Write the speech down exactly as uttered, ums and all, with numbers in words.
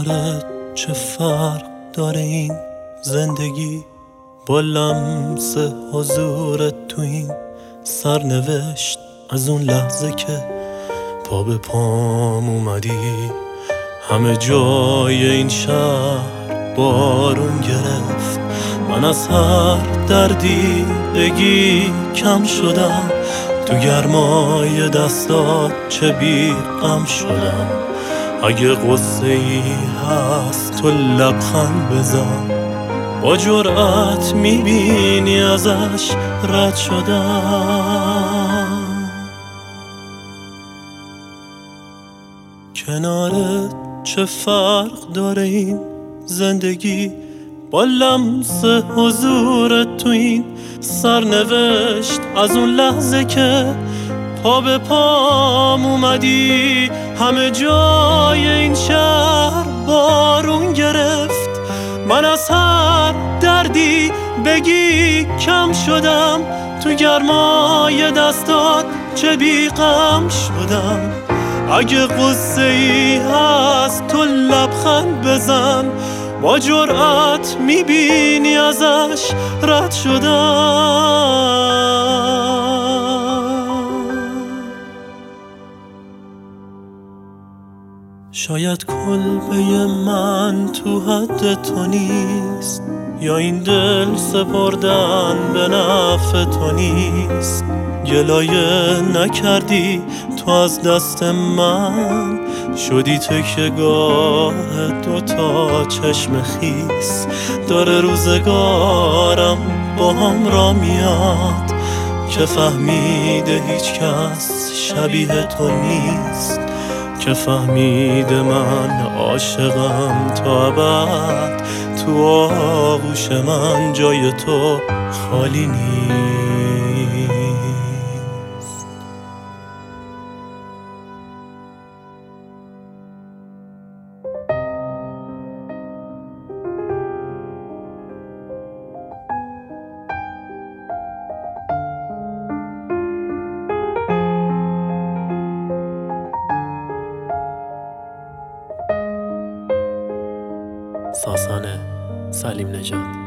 کنارت چه فرق داره این زندگی با لمس حضورت تو این سرنوشت. از اون لحظه که پا به پام اومدی همه جای این شهر بارون گرفت. من از هر دردی بگی کم شدم، تو گرمای دستات چه بی غم شدم. اگه قصه ای هست تو لبخند بزن، با جرأت میبینی ازش رد شدم. کنارت چه فرق داره این زندگی با لمس حضورت تو این سرنوشت. از اون لحظه که پا به پام اومدی همه جای این شهر بارون گرفت. من از هر دردی بگی کم شدم، تو گرمای دستات چه بی غم شدم. اگه قصه ای هست تو لبخند بزن، با جرأت میبینی ازش رد شدم. شاید کلبه من تو حد تو نیست، یا این دل سپردن به نفع تو نیست. گلایه نکردی تو از دست من، شدی تکیه‌گاه دوتا چشم خیس. داره روزگارم با هم را میاد که فهمیده هیچ کس شبیه تو نیست، که فهمیده من عاشقم تا ابد. تو آغوش من جای تو خالی نیست. ساسانه سلیم نژاد.